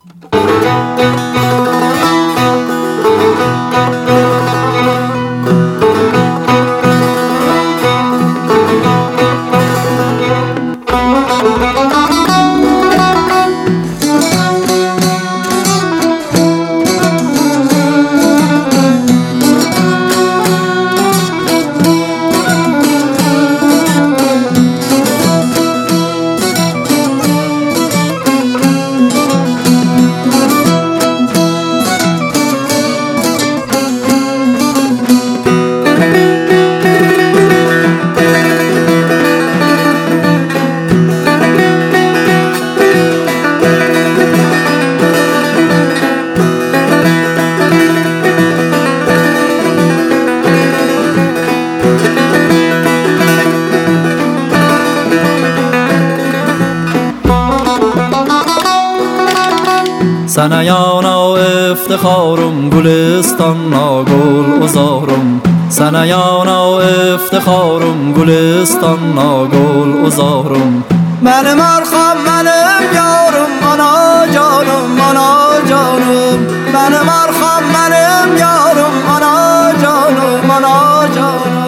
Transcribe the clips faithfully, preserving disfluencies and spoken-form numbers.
سنیانا افتخارم گلستان گل ازارم سنیانا افتخارم گلستان گل ازارم من مرخم منم یارم انا جانم انا جانم من مرخم منم یارم انا جانم انا جانم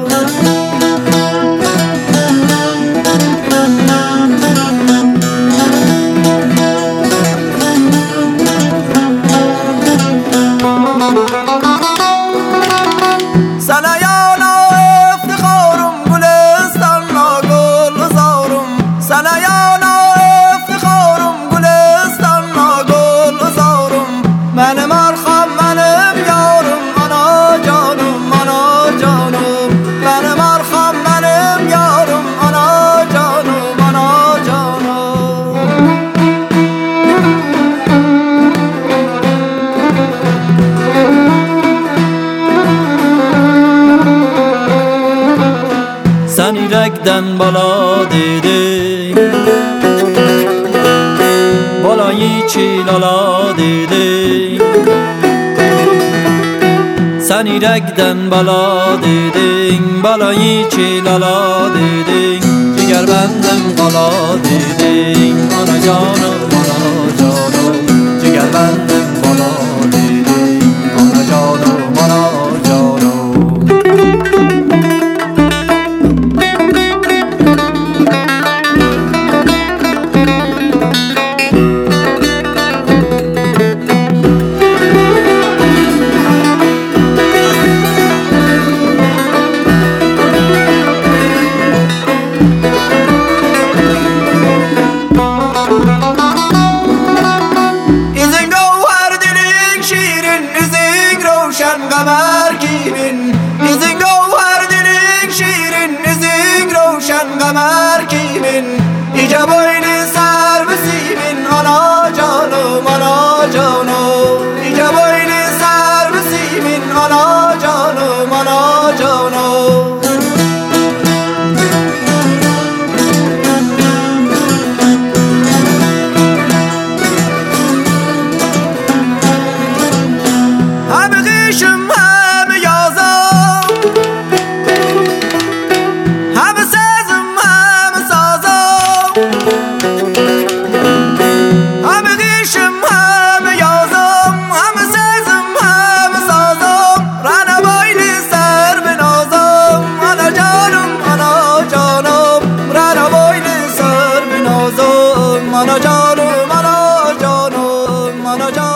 سنیانا افتخارم گلستان گل ازارم سنیانا افتخارم گلستان گل ازارم من مرخم منم یارم انا جانم انا جانم من مرخم منم یارم انا جانم انا جانم سنی رگدن بالا دیدی بالایی چی لالا دیدی سنی رگدن بالا دیدی بالایی چی لالا دیدی جگر بندم بالا دیدی آنا جانم آنا جانم جگر بندم بالا دیدی آنا جانم آنا جانم قمر کیبین ایزین گوهر دلین شیرین ایزین روشن قمر کیبین ایجا boynu سر بسیبین آنا جانم آنا جانم ایجا boynu سر بسیبین آنا جانم آنا جانم همه قیشم همه یازم همه سازم همه سازم همه قیشم همه یازم همه سازم همه سازم رانه باید سر بنازم آنا جانم آنا جانم رانه باید سر بنازم آنا جانم آنا جانم آنا جانم